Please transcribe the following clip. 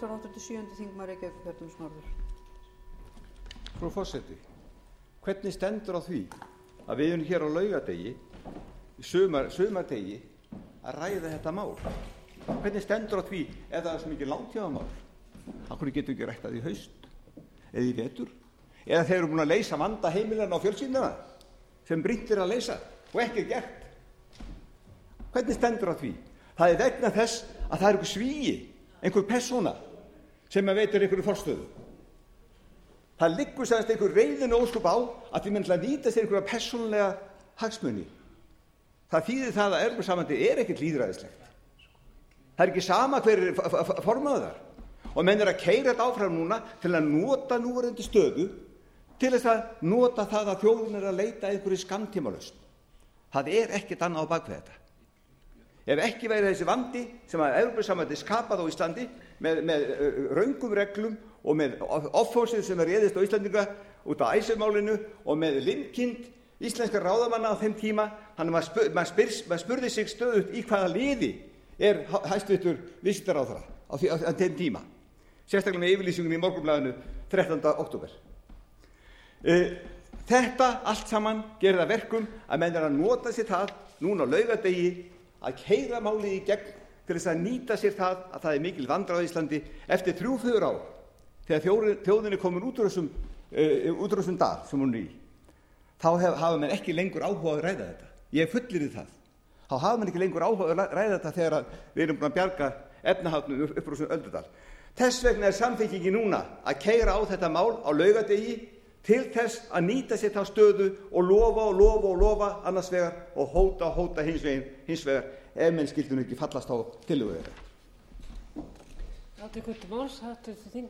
Frú forseti, hvernig stendur á því að við erum hér á laugardegi, sumardegi, að ræða þetta mál? Hvernig stendur á því ef það er svo mikið langtímamál? Af hverju getum við ekki rætt það í haust eða í vetur? Eða þeir eru búin að leysa vanda heimilanna og fjölskyldnanna sem brýnt er að leysa og ekki er gert? Hvernig stendur á því? Það er vegna þess að það er einhver svíi, einhver persóna sem veitir einhverju forstöðu. Það liggur semst einhver reiðin og ósköp á að því menn til að nýta sér einhverja persónulega hagsmuni. Það þýðir það að Evrópusambandið er ekkert lýðræðislegt. Það er ekki sama hver er formaður þar. Og menn er að keyra þetta áfram núna til að nota núverandi stöðu til þess að nota það að þjóðin er að leita einhverju skammtímalausn. Það er ekkert annað á bakvið þetta. Ef ekki væri þessi vandi sem að Evrópusambandið skapaði á Íslandi með röngum reglum og með offósið sem réðist á Íslandinga út af Icesave-málinu og með linkind íslenskra ráðamanna á þeim tíma, þannig að maður spurði sig stöðugt í hvaða liði er hæstvirtur viðskiptaráðherra á þeim tíma, sérstaklega með yfirlýsingum í Morgunblaðinu 13. október. Þetta allt saman gerir það verkum að menn er að nota sér það núna á laugardegi að keyra málið í gegn til þess að nýta sér það að það er mikil vandræði á Íslandi eftir 3-4 ár þegar þjóðin er komin út úr þessum dal sem hún er í. Þá hafa menn ekki lengur áhuga að ræða þetta. Ég fullyrði það. Þá hafa menn ekki lengur áhuga að ræða þetta þegar við erum búin að bjarga efnahagnum upp úr þessum öldudal. Þess vegna er Samfylkingin núna að keyra á þetta mál á laugardegi til þess að nýta sér þá stöðu og lofa annars vegar og hóta hins vegar ef menn skyldu nú ekki fallast á tillögu þeirra.